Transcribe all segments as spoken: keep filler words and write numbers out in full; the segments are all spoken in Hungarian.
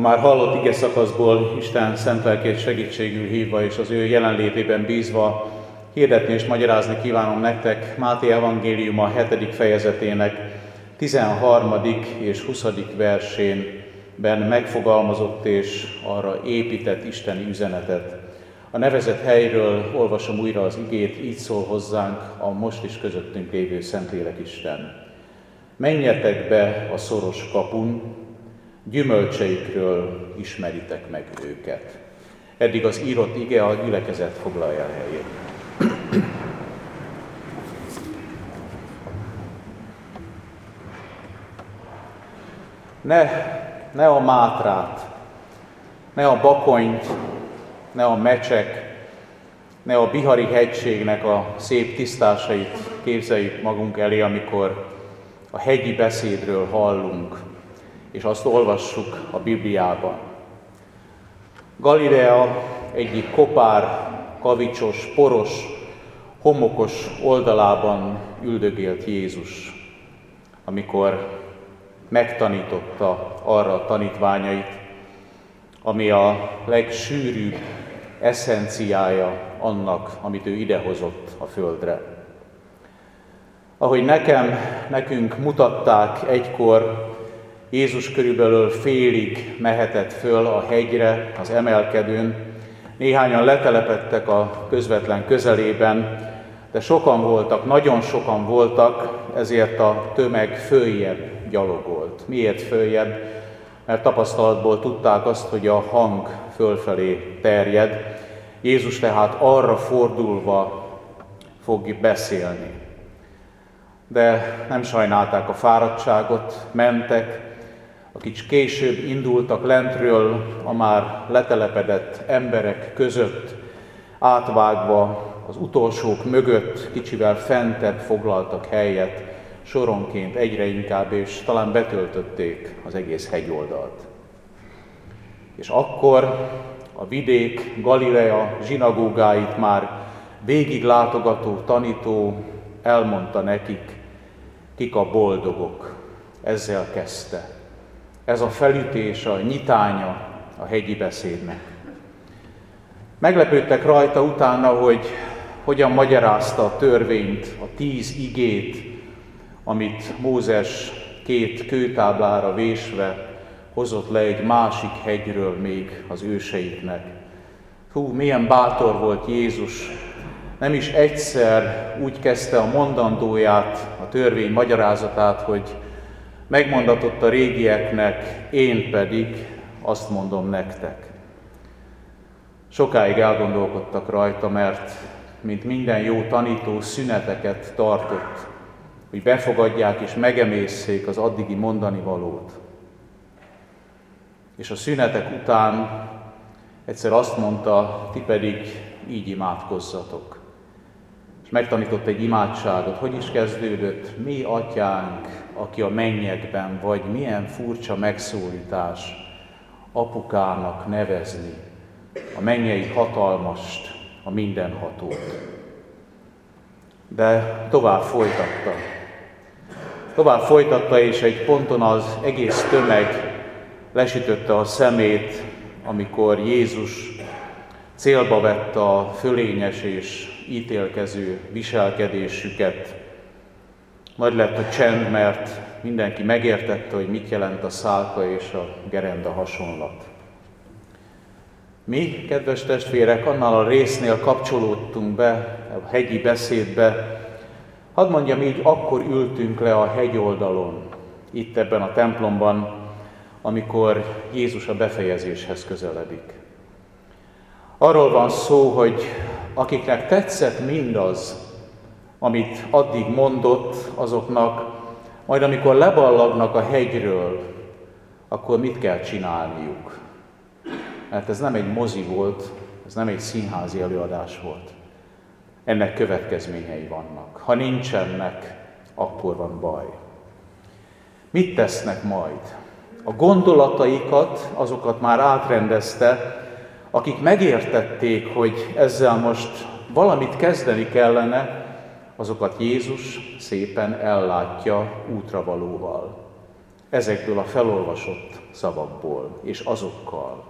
már hallott ige szakaszból Isten szent lelkét segítségül hívva és az ő jelenlétében bízva hirdetni és magyarázni kívánom nektek Máté evangéliuma hetedik fejezetének tizenharmadik és huszadik versénben megfogalmazott és arra épített isteni üzenetet. A nevezett helyről olvasom újra az igét, így szól hozzánk a most is közöttünk lévő Szentlélek Isten. Menjetek be a szoros kapun, gyümölcseikről ismeritek meg őket. Eddig az írott ige, a gyülekezet foglalja el helyét. Ne, ne a mátrát, ne a bakonyt, ne a mecsek, ne a Bihari hegységnek a szép tisztásait képzeljük magunk elé, amikor a hegyi beszédről hallunk, és azt olvassuk a Bibliában. Galilea egyik kopár, kavicsos, poros, homokos oldalában üldögélt Jézus, amikor megtanította arra a tanítványait, ami a legsűrűbb eszenciája annak, amit ő idehozott a földre. Ahogy nekem, nekünk mutatták egykor, Jézus körülbelül félig mehetett föl a hegyre, az emelkedőn. Néhányan letelepedtek a közvetlen közelében, de sokan voltak, nagyon sokan voltak, ezért a tömeg följebb gyalogolt. Miért följebb? Mert tapasztalatból tudták azt, hogy a hang fölfelé terjed. Jézus tehát arra fordulva fog beszélni. De nem sajnálták a fáradtságot, mentek, akik később indultak lentről a már letelepedett emberek között, átvágva az utolsók mögött, kicsivel fentebb foglaltak helyet, soronként egyre inkább, és talán betöltötték az egész hegyoldalt. És akkor a vidék, Galilea zsinagógáit már végig látogató tanító elmondta nekik, kik a boldogok. Ezzel kezdte. Ez a felütés, a nyitánya a hegyi beszédnek. Meglepődtek rajta utána, hogy hogyan magyarázta a törvényt, a tíz igét, amit Mózes két kőtáblára vésve hozott le egy másik hegyről még az őseiknek. Hú, milyen bátor volt Jézus! Nem is egyszer úgy kezdte a mondandóját, a törvény magyarázatát, hogy megmondatott a régieknek, én pedig azt mondom nektek. Sokáig elgondolkodtak rajta, mert mint minden jó tanító szüneteket tartott, hogy befogadják és megemészszék az addigi mondani valót. És a szünetek után egyszer azt mondta, ti pedig így imádkozzatok. És megtanított egy imádságot. Hogy is kezdődött? Mi atyánk, aki a mennyekben vagy, milyen furcsa megszólítás apukának nevezni a mennyei hatalmast, a mindenhatót. De tovább folytatta. Tovább folytatta, és egy ponton az egész tömeg lesütötte a szemét, amikor Jézus célba vette a fölényes és ítélkező viselkedésüket. Nagy lett a csend, mert mindenki megértette, hogy mit jelent a szálka és a gerenda hasonlat. Mi, kedves testvérek, annál a résznél kapcsolódtunk be, a hegyi beszédbe. Hadd mondjam így, akkor ültünk le a hegyoldalon, itt ebben a templomban, amikor Jézus a befejezéshez közeledik. Arról van szó, hogy akiknek tetszett mindaz, amit addig mondott, azoknak majd amikor leballagnak a hegyről, akkor mit kell csinálniuk? Mert ez nem egy mozi volt, ez nem egy színházi előadás volt. Ennek következményei vannak. Ha nincsenek, akkor van baj. Mit tesznek majd? A gondolataikat, azokat már átrendezte, akik megértették, hogy ezzel most valamit kezdeni kellene, azokat Jézus szépen ellátja útravalóval. ezekből a felolvasott szavakból és azokkal.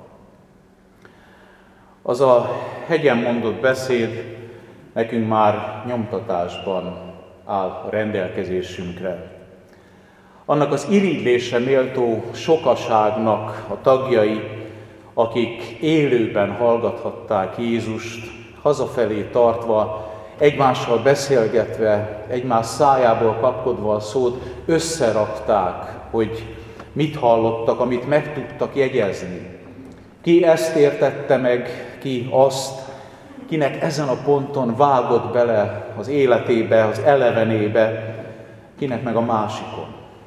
Az a hegyen mondott beszéd nekünk már nyomtatásban áll a rendelkezésünkre. Annak az irigylésre méltó sokaságnak a tagjai, akik élőben hallgathatták Jézust, hazafelé tartva, egymással beszélgetve, egymás szájából kapkodva a szót, összerakták, hogy mit hallottak, amit meg tudtak jegyezni. Ki ezt értette meg, ki azt, kinek ezen a ponton vágott bele az életébe, az elevenébe, kinek meg a másikon.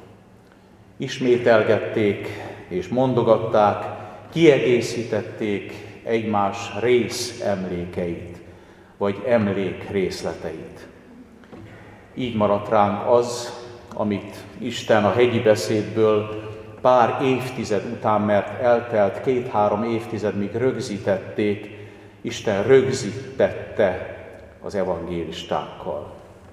Ismételgették és mondogatták, kiegészítették egymás rész emlékeit, vagy emlék részleteit. Így maradt ránk az, amit Isten a hegyi beszédből pár évtized után, mert eltelt két-három évtized, míg rögzítették, Isten rögzítette az evangélistákkal.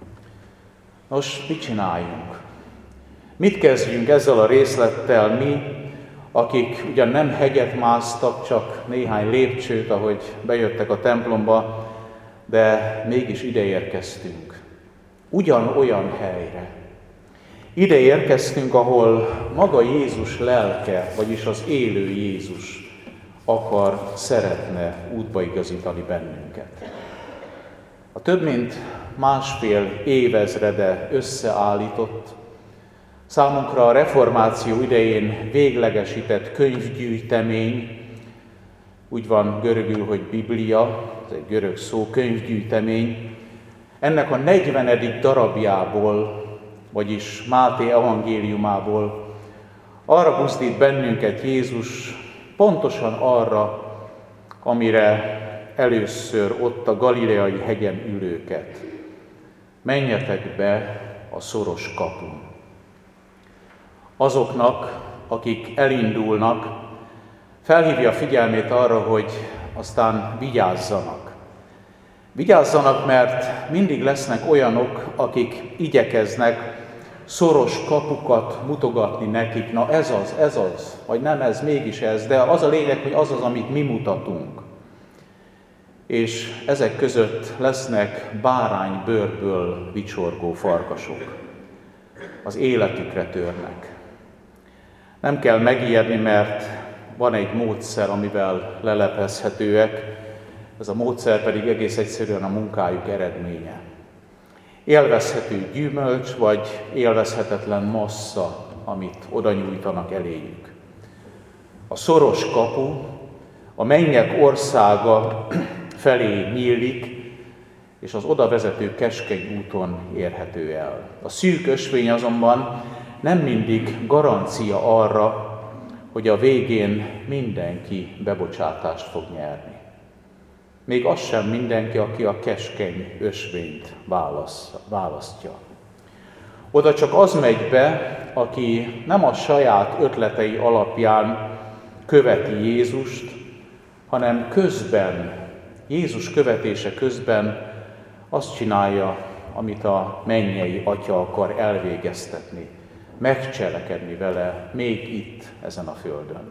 Nos, mit csináljunk? Mit kezdjünk ezzel a részlettel mi, akik ugyan nem hegyet másztak, csak néhány lépcsőt, ahogy bejöttek a templomba, de mégis ide érkeztünk. Ugyanolyan helyre. Ide érkeztünk, ahol maga Jézus lelke, vagyis az élő Jézus akar, szeretne útba igazítani bennünket. A több mint másfél évezrede összeállított, számunkra a reformáció idején véglegesített könyvgyűjtemény, úgy van görögül, hogy Biblia, ez egy görög szó, könyvgyűjtemény, ennek a negyvenedik darabjából, vagyis Máté evangéliumából arra buzdít bennünket Jézus, pontosan arra, amire először ott a galileai hegyen ülőket. Menjetek be a szoros kapun. Azoknak, akik elindulnak, felhívja figyelmét arra, hogy aztán vigyázzanak. Vigyázzanak, mert mindig lesznek olyanok, akik igyekeznek szoros kapukat mutogatni nekik. Na ez az, ez az, vagy nem ez, mégis ez, de az a lényeg, hogy az az, amit mi mutatunk. És ezek között lesznek báránybőrből vicsorgó farkasok. Az életükre törnek. Nem kell megijedni, mert van egy módszer, amivel lelepezhetőek, ez a módszer pedig egész egyszerűen a munkájuk eredménye. Élvezhető gyümölcs, vagy élvezhetetlen massza, amit oda nyújtanak eléjük. A szoros kapu, a mennyek országa felé nyílik, és az oda vezető keskeny úton érhető el. A szűk ösvény azonban nem mindig garancia arra, hogy a végén mindenki bebocsátást fog nyerni. Még az sem mindenki, aki a keskeny ösvényt választja. Oda csak az megy be, aki nem a saját ötletei alapján követi Jézust, hanem közben, Jézus követése közben azt csinálja, amit a mennyei Atya akar elvégeztetni, megcselekedni vele még itt, ezen a földön.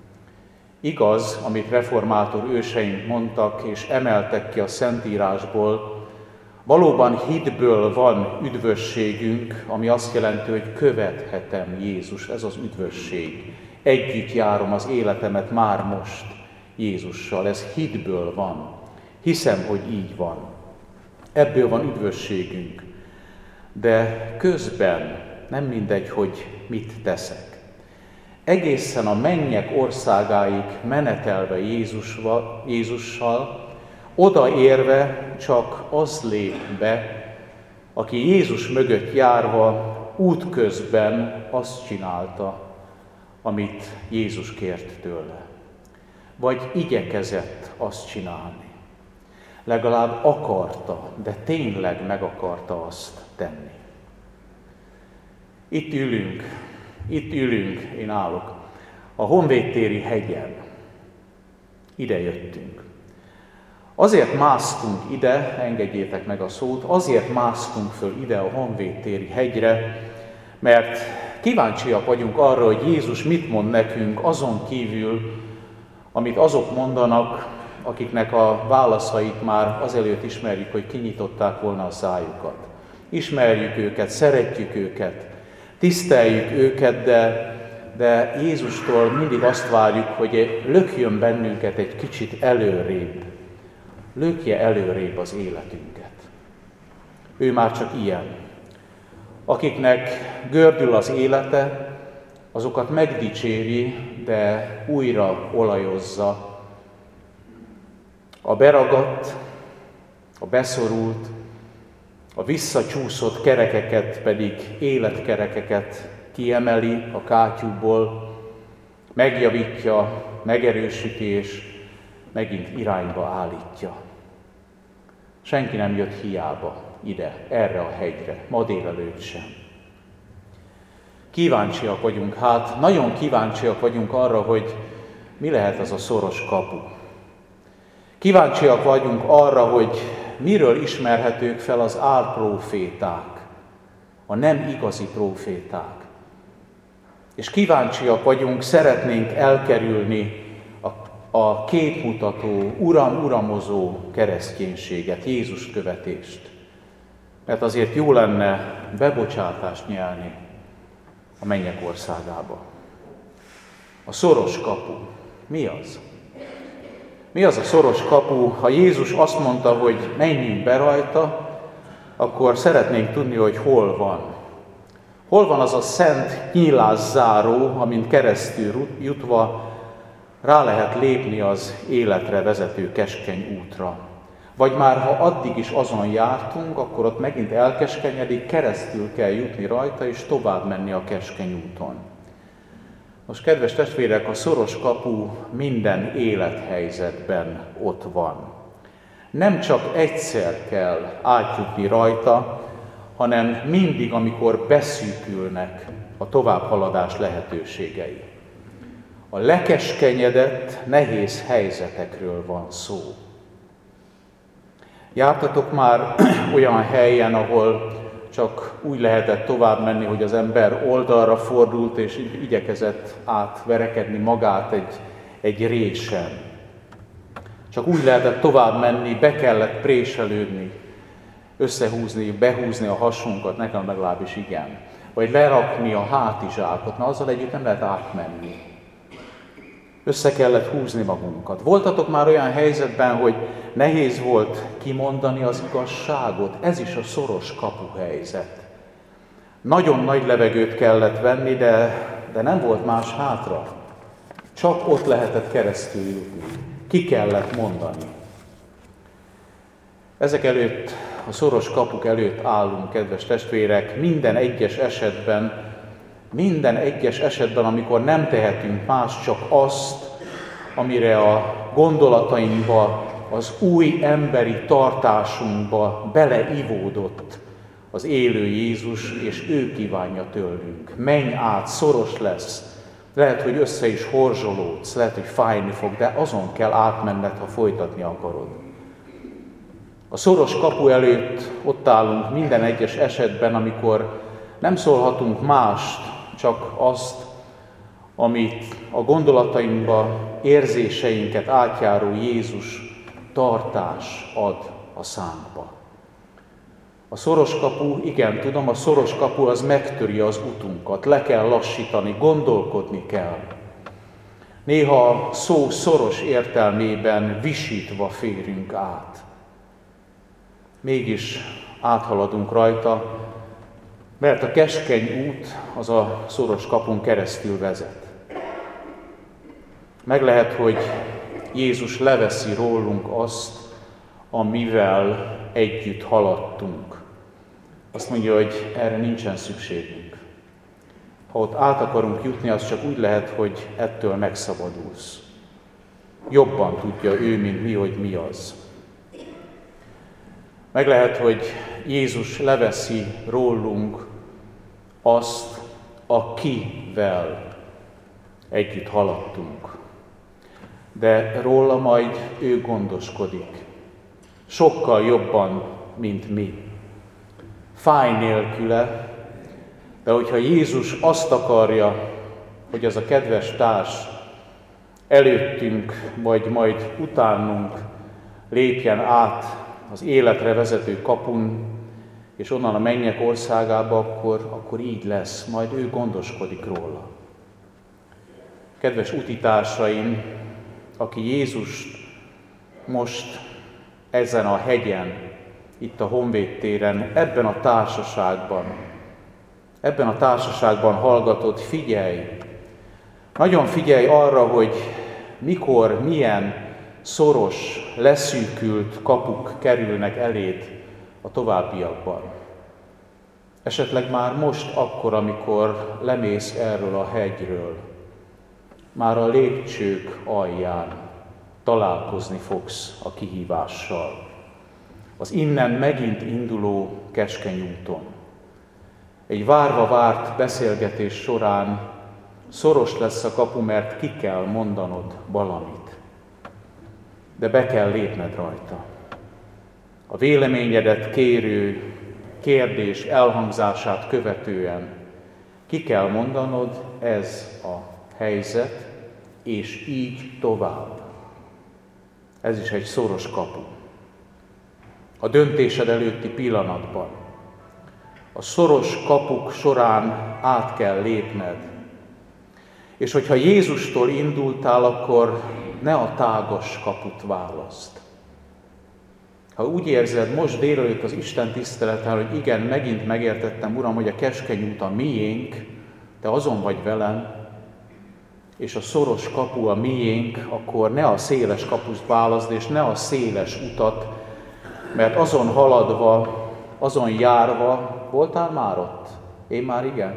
Igaz, amit reformátor őseink mondtak és emeltek ki a Szentírásból, valóban hitből van üdvösségünk, ami azt jelenti, hogy követhetem Jézus, ez az üdvösség. Együtt járom az életemet már most Jézussal, ez hitből van. Hiszem, hogy így van. Ebből van üdvösségünk. De közben nem mindegy, hogy mit teszek. Egészen a mennyek országáig menetelve Jézusval, Jézussal, odaérve csak az lép be, aki Jézus mögött járva útközben azt csinálta, amit Jézus kért tőle. Vagy igyekezett azt csinálni. Legalább akarta, de tényleg meg akarta azt tenni. Itt ülünk, itt ülünk, én állok, a Honvédtéri hegyen. Ide jöttünk. Azért másztunk ide, engedjétek meg a szót, azért másztunk föl ide a Honvédtéri hegyre, mert kíváncsiak vagyunk arra, hogy Jézus mit mond nekünk azon kívül, amit azok mondanak, akiknek a válaszait már azelőtt ismerjük, hogy kinyitották volna a szájukat. Ismerjük őket, szeretjük őket, tiszteljük őket, de, de Jézustól mindig azt várjuk, hogy lökjön bennünket egy kicsit előrébb. Lökje előrébb az életünket. Ő már csak ilyen. Akiknek gördül az élete, azokat megdicséri, de újra olajozza. A beragadt, a beszorult, a visszacsúszott kerekeket pedig, életkerekeket kiemeli a kátyúból, megjavítja, megerősíti és megint irányba állítja. Senki nem jött hiába ide, erre a hegyre, ma délelőtt sem. Kíváncsiak vagyunk, hát nagyon kíváncsiak vagyunk arra, hogy mi lehet az a szoros kapu. Kíváncsiak vagyunk arra, hogy miről ismerhetők fel az álpróféták, a nem igazi próféták. És kíváncsiak vagyunk, szeretnénk elkerülni a, a képmutató, uram, uramozó kereszténységet, Jézus követést. Mert azért jó lenne bebocsátást nyelni a mennyek országába. A szoros kapu. Mi az? Mi az a szoros kapu? Ha Jézus azt mondta, hogy menjünk be rajta, akkor szeretnénk tudni, hogy hol van. Hol van az a szent nyílászáró, amin keresztül jutva rá lehet lépni az életre vezető keskeny útra. Vagy már ha addig is azon jártunk, akkor ott megint elkeskenyedik, keresztül kell jutni rajta, és tovább menni a keskeny úton. Most, kedves testvérek, a szoros kapu minden élethelyzetben ott van. Nem csak egyszer kell átjutni rajta, hanem mindig, amikor beszűkülnek a továbbhaladás lehetőségei. A lekeskenyedett, nehéz helyzetekről van szó. Jártatok már olyan helyen, ahol csak úgy lehetett tovább menni, hogy az ember oldalra fordult, és igyekezett átverekedni magát egy, egy résen. Csak úgy lehetett tovább menni, be kellett préselődni, összehúzni, behúzni a hasunkat, nekem legalábbis igen. Vagy lerakni a hátizsákot, na azzal együtt nem lehet átmenni. Össze kellett húzni magunkat. Voltatok már olyan helyzetben, hogy nehéz volt kimondani az igazságot? Ez is a szoros kapuhelyzet. Nagyon nagy levegőt kellett venni, de, de nem volt más hátra. Csak ott lehetett keresztül jutni. Ki kellett mondani. Ezek előtt, a szoros kapuk előtt állunk, kedves testvérek, minden egyes esetben, Minden egyes esetben, amikor nem tehetünk más, csak azt, amire a gondolatainkba, az új emberi tartásunkba beleivódott az élő Jézus, és ő kívánja tőlünk. Menj át, szoros lesz. Lehet, hogy össze is horzsolódsz, lehet, hogy fájni fog, de azon kell átmenned, ha folytatni akarod. A szoros kapu előtt ott állunk minden egyes esetben, amikor nem szólhatunk mást, csak azt, amit a gondolatainkba, érzéseinket átjáró Jézus tartás ad a szánkba. A szoros kapu, igen, tudom, a szoros kapu az megtöri az utunkat, le kell lassítani, gondolkodni kell. Néha a szó szoros értelmében visítva férünk át. Mégis áthaladunk rajta, mert a keskeny út az a szoros kapun keresztül vezet. Meg lehet, hogy Jézus leveszi rólunk azt, amivel együtt haladtunk. Azt mondja, hogy erre nincsen szükségünk. Ha ott át akarunk jutni, az csak úgy lehet, hogy ettől megszabadulsz. Jobban tudja ő, mint mi, hogy mi az. Meg lehet, hogy Jézus leveszi rólunk azt, akivel együtt haladtunk. De róla majd ő gondoskodik. Sokkal jobban, mint mi. Fáj nélküle, De hogyha Jézus azt akarja, hogy az a kedves társ előttünk, vagy majd utánunk lépjen át az életre vezető kapun, és onnan a mennyek országába, akkor, akkor így lesz, majd ő gondoskodik róla. Kedves utitársaim, aki Jézust most ezen a hegyen, itt a Honvéd téren, ebben a társaságban, ebben a társaságban hallgatod, figyelj! Nagyon figyelj arra, hogy mikor, milyen szoros, leszűkült kapuk kerülnek eléd a továbbiakban. Esetleg már most akkor, amikor lemész erről a hegyről, már a lépcsők alján találkozni fogsz a kihívással. Az innen megint induló keskeny úton. Egy várva várt beszélgetés során szoros lesz a kapu, mert ki kell mondanod valamit. De be kell lépned rajta. A véleményedet kérő kérdés elhangzását követően ki kell mondanod, ez a helyzet, és így tovább. Ez is egy szoros kapu. A döntésed előtti pillanatban, a szoros kapuk során át kell lépned. És hogyha Jézustól indultál, akkor ne a tágas kaput válaszd. Ha úgy érzed most délelőtt az Isten tiszteleten, hogy igen, megint megértettem, Uram, hogy a keskeny út a miénk, te azon vagy velem, és a szoros kapu a miénk, akkor ne a széles kapust válaszd, és ne a széles utat, mert azon haladva, azon járva, voltál már ott? Én már igen.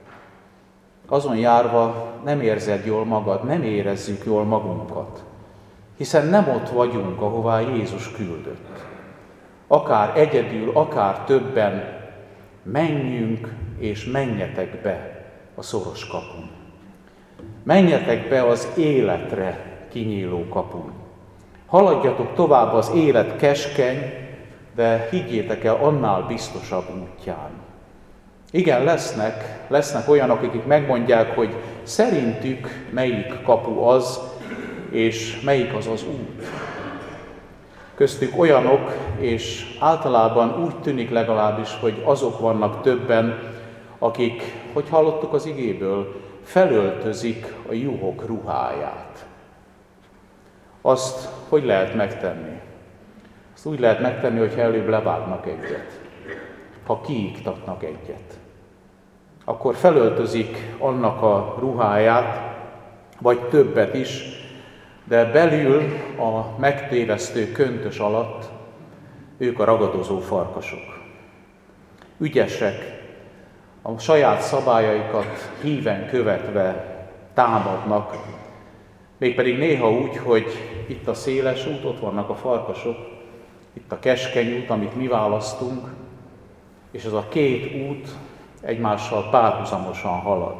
Azon járva nem érzed jól magad, nem érezzük jól magunkat, hiszen nem ott vagyunk, ahová Jézus küldött. Akár egyedül, akár többen, menjünk és menjetek be a szoros kapun. Menjetek be az életre kinyíló kapun. Haladjatok tovább az élet keskeny, de higgyétek el, annál biztosabb útján. Igen, lesznek, lesznek olyanok, akik megmondják, hogy szerintük melyik kapu az, és melyik az az út. Köztük olyanok, és általában úgy tűnik legalábbis, hogy azok vannak többen, akik, hogy hallottuk az igéből, felöltözik a juhok ruháját. Azt hogy lehet megtenni? Azt úgy lehet megtenni, hogyha előbb levágnak egyet, ha kiiktatnak egyet. Akkor felöltözik annak a ruháját, vagy többet is, de belül a megtévesztő köntös alatt ők a ragadozó farkasok. Ügyesek, a saját szabályaikat híven követve támadnak, mégpedig néha úgy, hogy itt a széles út, ott vannak a farkasok, itt a keskeny út, amit mi választunk, és ez a két út egymással párhuzamosan halad.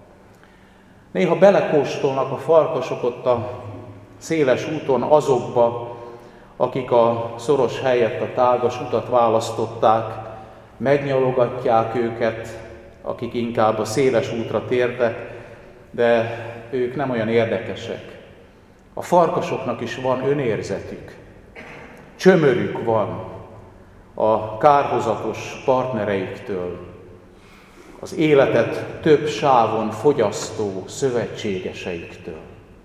Néha belekóstolnak a farkasok ott a széles úton azokba, akik a szoros helyett a tágas utat választották, megnyalogatják őket, akik inkább a széles útra tértek, de ők nem olyan érdekesek. A farkasoknak is van önérzetük, csömörük van a kárhozatos partnereiktől, az életet több sávon fogyasztó szövetségeseiktől.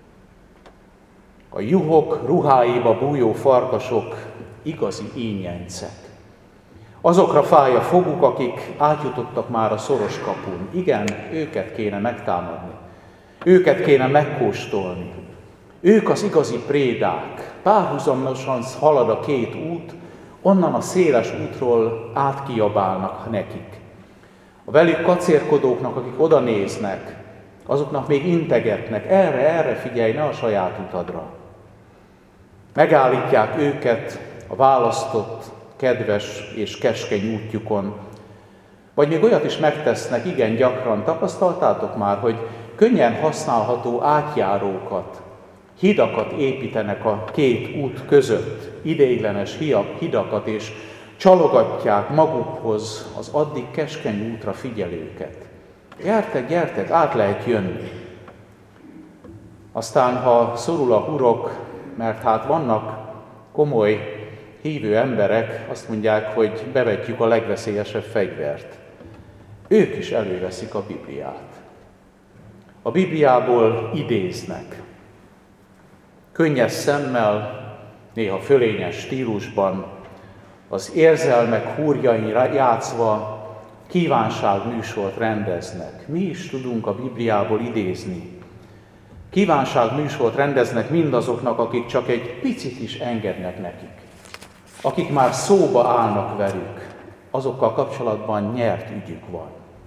A juhok ruháiba bújó farkasok igazi ínyencek. Azokra fáj a foguk, akik átjutottak már a szoros kapun. Igen, őket kéne megtámadni. Őket kéne megkóstolni. Ők az igazi prédák. Párhuzamosan halad a két út, onnan a széles útról átkiabálnak nekik. A velük kacérkodóknak, akik oda néznek, azoknak még integetnek, erre, erre figyelj, ne a saját utadra. Megállítják őket a választott, kedves és keskeny útjukon. Vagy még olyat is megtesznek, igen gyakran, tapasztaltátok már, hogy könnyen használható átjárókat, hidakat építenek a két út között, ideiglenes hidakat, és csalogatják magukhoz az addig keskeny útra figyelőket. Gyertek, gyertek, át lehet jönni. Aztán, ha szorul a hurok, mert hát vannak komoly hívő emberek, azt mondják, hogy bevetjük a legveszélyesebb fegyvert. Ők is előveszik a Bibliát. A Bibliából idéznek. Könnyes szemmel, néha fölényes stílusban, az érzelmek húrjain játszva kívánságműsort rendeznek. Mi is tudunk a Bibliából idézni. Kívánságműsort rendeznek mindazoknak, akik csak egy picit is engednek nekik. Akik már szóba állnak velük, azokkal kapcsolatban nyert ügyük van.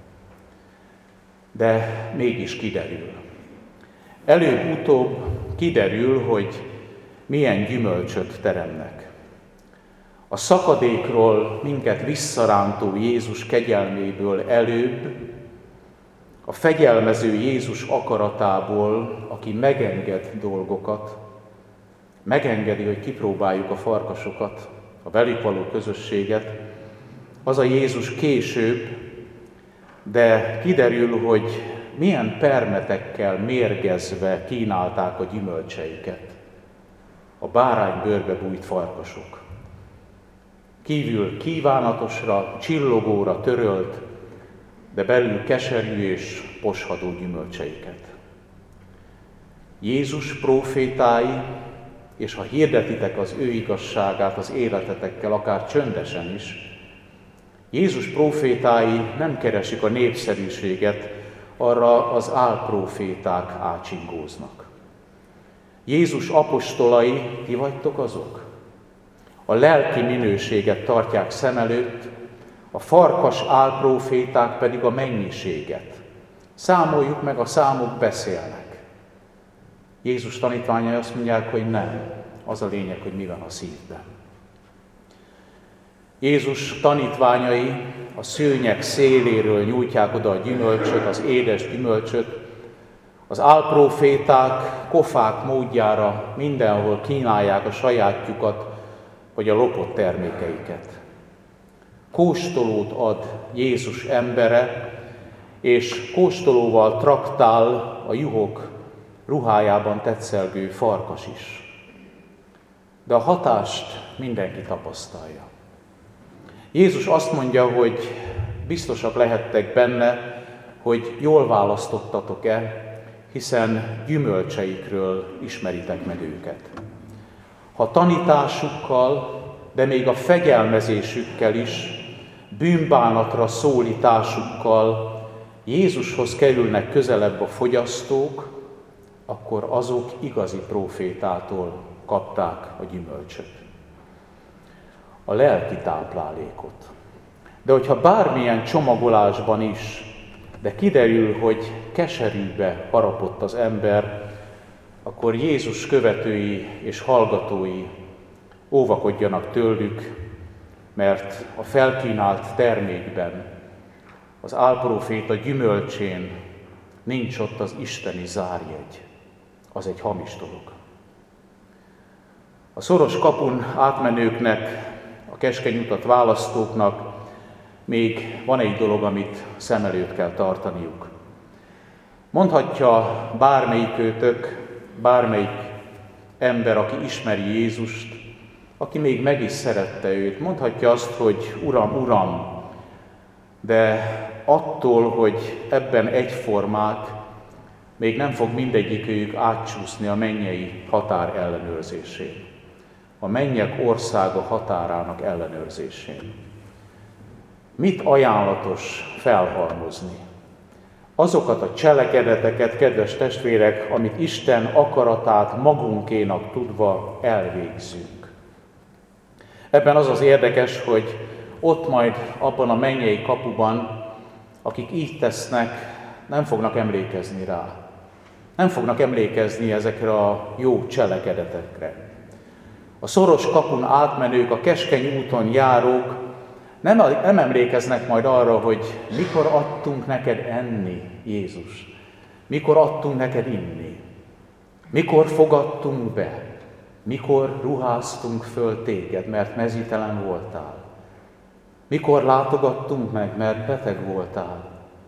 De mégis kiderül. Előbb-utóbb kiderül, hogy milyen gyümölcsöt teremnek. A szakadékról minket visszarántó Jézus kegyelméből előbb, a fegyelmező Jézus akaratából, aki megenged dolgokat, megengedi, hogy kipróbáljuk a farkasokat, a velük való közösséget, az a Jézus később, de kiderül, hogy milyen permetekkel mérgezve kínálták a gyümölcseiket. A báránybőrbe bújt farkasok. Kívül kívánatosra, csillogóra törölt, de belül keserű és poshadó gyümölcseiket. Jézus prófétái, és ha hirdetitek az ő igazságát az életetekkel, akár csöndesen is, Jézus prófétái nem keresik a népszerűséget, arra az álpróféták ácsingóznak. Jézus apostolai, ti vagytok azok? A lelki minőséget tartják szem előtt, a farkas álpróféták pedig a mennyiséget. Számoljuk meg, a számok beszélnek. Jézus tanítványai azt mondják, hogy nem. Az a lényeg, hogy mi van a szívben. Jézus tanítványai a szőnyeg széléről nyújtják oda a gyümölcsöt, az édes gyümölcsöt. Az álpróféták kofák módjára mindenhol kínálják a sajátjukat, vagy a lopott termékeiket. Kóstolót ad Jézus embere, és kóstolóval traktál a juhok ruhájában tetszelgő farkas is. De a hatást mindenki tapasztalja. Jézus azt mondja, hogy biztosak lehettek benne, hogy jól választottatok-e, hiszen gyümölcseikről ismeritek meg őket. Ha tanításukkal, de még a fegyelmezésükkel is, bűnbánatra szólításukkal Jézushoz kerülnek közelebb a fogyasztók, akkor azok igazi prófétától kapták a gyümölcsöt. A lelki táplálékot. De hogyha bármilyen csomagolásban is, de kiderül, hogy keserűbe harapott az ember, akkor Jézus követői és hallgatói óvakodjanak tőlük, mert a felkínált termékben, az álpróféta gyümölcsén nincs ott az isteni zárjegy. Az egy hamis dolog. A szoros kapun átmenőknek, a keskeny utat választóknak még van egy dolog, amit szem előtt kell tartaniuk. Mondhatja bármelyikőtök, bármelyik ember, aki ismeri Jézust, aki még meg is szerette őt, mondhatja azt, hogy Uram, Uram, de attól, hogy ebben egyformák, még nem fog mindegyikőjük átcsúszni a mennyei határ ellenőrzésén. A mennyek országa határának ellenőrzésén. Mit ajánlatos felhalmozni? Azokat a cselekedeteket, kedves testvérek, amit Isten akaratát magunkénak tudva elvégzünk. Ebben az az érdekes, hogy ott majd abban a mennyei kapuban, akik így tesznek, nem fognak emlékezni rá. Nem fognak emlékezni ezekre a jó cselekedetekre. A szoros kapun átmenők, a keskeny úton járók nem, nem emlékeznek majd arra, hogy mikor adtunk neked enni, Jézus. Mikor adtunk neked inni. Mikor fogadtunk be. Mikor ruháztunk föl téged, mert mezítelen voltál. Mikor látogattunk meg, mert beteg voltál.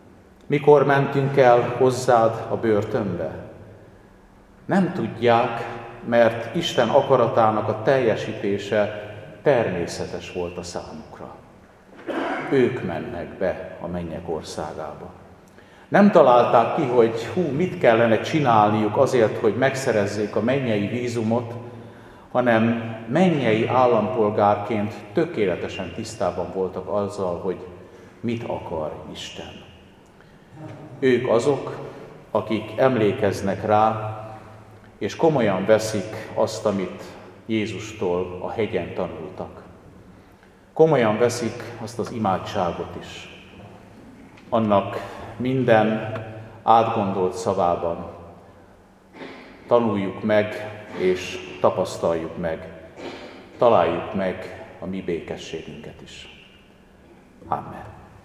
Mikor mentünk el hozzád a börtönbe? Nem tudják, mert Isten akaratának a teljesítése természetes volt a számukra. Ők mennek be a mennyek országába. Nem találták ki, hogy hú, mit kellene csinálniuk azért, hogy megszerezzék a mennyei vízumot, hanem mennyei állampolgárként tökéletesen tisztában voltak azzal, hogy mit akar Isten. Ők azok, akik emlékeznek rá, és komolyan veszik azt, amit Jézustól a hegyen tanultak. Komolyan veszik azt az imádságot is. Annak minden átgondolt szavában tanuljuk meg és tapasztaljuk meg, találjuk meg a mi békességünket is. Amen.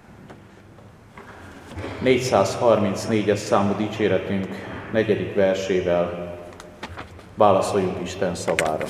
négyszázharmincnégyes számú dicséretünk negyedik versével válaszoljunk Isten szavára.